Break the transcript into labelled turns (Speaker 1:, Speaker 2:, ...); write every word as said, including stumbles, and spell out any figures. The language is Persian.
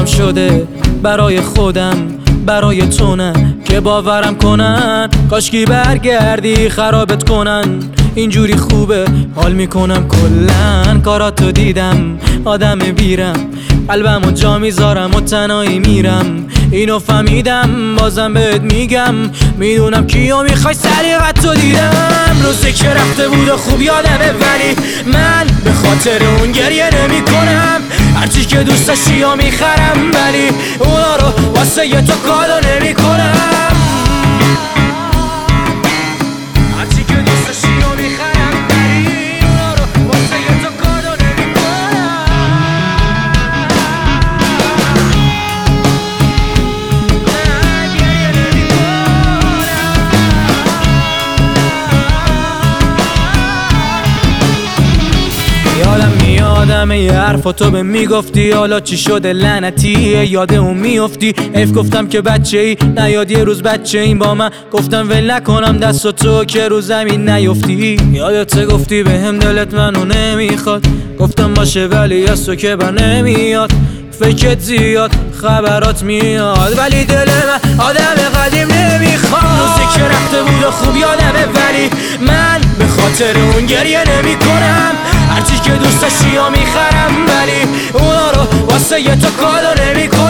Speaker 1: برام شده برای خودم، برای تو نه که باورم کنن. کاشکی برگردی خرابت کنن، اینجوری خوبه حال میکنم. کلن کاراتو دیدم آدم بیرم، قلبمو جا میذارم و تنهایی میرم. اینو فهمیدم بازم بهت میگم، میدونم کیو میخوای سلیقتو دیدم. روزی که رفته بود و خوب یادمه، ولی من به خاطر اون گریه نمی کنم. هرچی که دوست داشتی و میخرم، ولی اونا رو واسه یه تو کادو نمی کنم. هرچی که دوست داشتی و میخرم، ولی اونا رو واسه یه تو کادو نمی کنم. یادم میادم یه حرفا تو به میگفتی، حالا چی شده لعنتیه یاد اون میافتی. اف گفتم که بچه ای نیاد یه روز بچه این با من، گفتم ول نکنم دست تو که رو زمین نیفتی. یادت گفتی به هم دلت منو نمیخواد، گفتم باشه ولی از تو که بر نمیاد. فکرت زیاد خبرات میاد، ولی دل من آدم قدیم نمیخواد. روزی که رفته بود و خوب یادمه، ولی من به خاطر اون گریه نمی کنم. هرچی که دوست داشتی و میخرم، ولی اونا رو واسه یه تو کادو نمی کنم.